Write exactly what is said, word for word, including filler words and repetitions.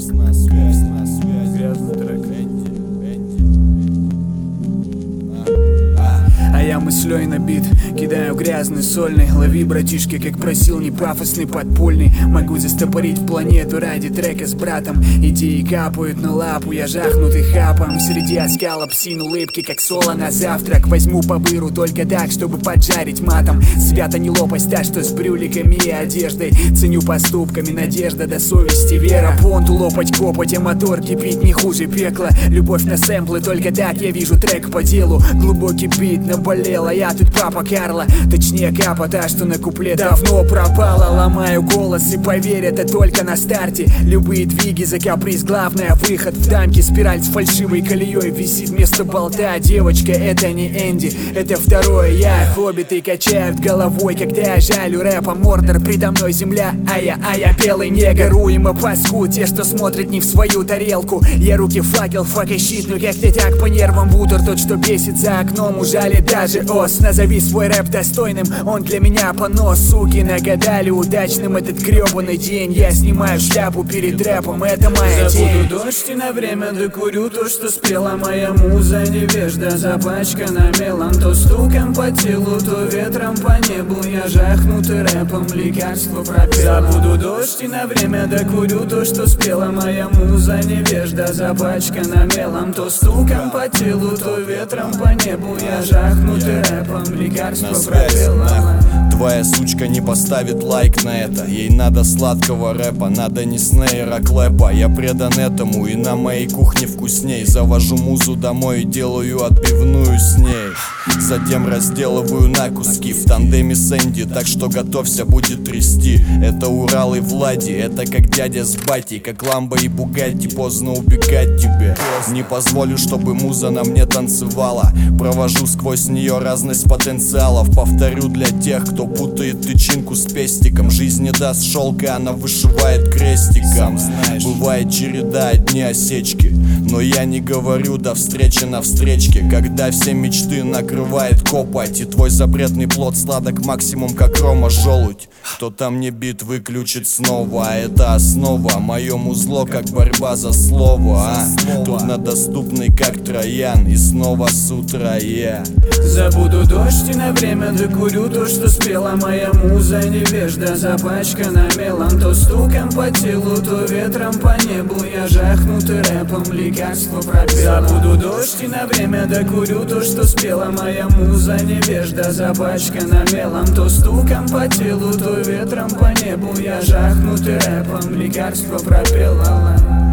на связь, на связь, грязный трек Энди, Энди. А я мыслей набит, кидаю грязный, сольный. Лови, братишки, как просил, не пафосный, подпольный. Могу застопорить планету ради трека с братом. Идеи капают на лапу, я жахнутый хапом. Среди оскала псин улыбки, как соло на завтрак. Возьму по быру только так, чтобы поджарить матом. Свято не лопасть та, что с брюликами и одеждой. Ценю поступками, надежда до совести, вера. Понту лопать копоть, а мотор кипит не хуже пекла. Любовь на сэмплы, только так я вижу трек по делу. Глубокий бит наболел, а я тут папа Карла. Точнее капа та, что на куплет давно пропала. Ломаю голос и поверь, это только на старте. Любые двиги за каприз, главное выход в дамке. Спираль с фальшивой колеей висит вместо болта. Девочка, это не Энди, это второе я. Хоббиты качают головой, когда я жалю рэпа. Мордор, предо мной земля, а я, а я белый негр. Уйма паскуд, те, что смотрят не в свою тарелку. Я руки факел, фак и щит, ну как ты так по нервам. Бутер тот, что бесит за окном, ужалит даже ос. Назови свой рэп достойным, он для меня понос. Суки нагадали удачным этот гребаный день. Я снимаю шляпу перед рэпом, это моя тень. Забуду дождь и на время докурю то, что спела моя муза. Невежда запачкана мелом, то стуком по телу, то ветром по небу. Я жахнутый рэпом, лекарство пропел. Забуду дождь и на время докурю то, что спела моя муза. Невежда запачкана мелом, то стуком по телу, то ветром по небу. Я жахнутый рэпом, лекарство пропел. Твоя сучка не поставит лайк на это. Ей надо сладкого рэпа, надо не снейра клэпа. Я предан этому и на моей кухне вкусней. Завожу музу домой и делаю отбивную с ней. Затем разделываю на куски в тандеме с Энди. Так что готовься, будет трясти. Это Урал и Влади, это как дядя с батей. Как Ламбо и Бугатти, поздно убегать тебе. Не позволю, чтобы муза на мне танцевала. Провожу сквозь нее разность потенциалов. Повторю для тех, кто путает тычинку с пестиком. Жизнь не даст шелка, она вышивает крестиком. Бывает череда, одни осечки, но я не говорю до встречи на встречке. Когда все мечты накрывает копоть, и твой запретный плод сладок максимум, как рома желудь. Кто-то мне бит выключит снова, а это основа. Мое музло, как борьба за слово, а? Труднодоступный, как Троян, и снова с утра я забуду дождь и на время докурю то, что спела моя муза. Невежда запачкана мелом, то стуком по телу, то ветром по небу. Я жахнутый рэпом, лекарство пропел. Забуду дождь и на время докурю то, что спела моя муза. Невежда запачкана мелом, то стуком по телу, то ветром по небу. Я жахнутый рэпом, лекарство пропел.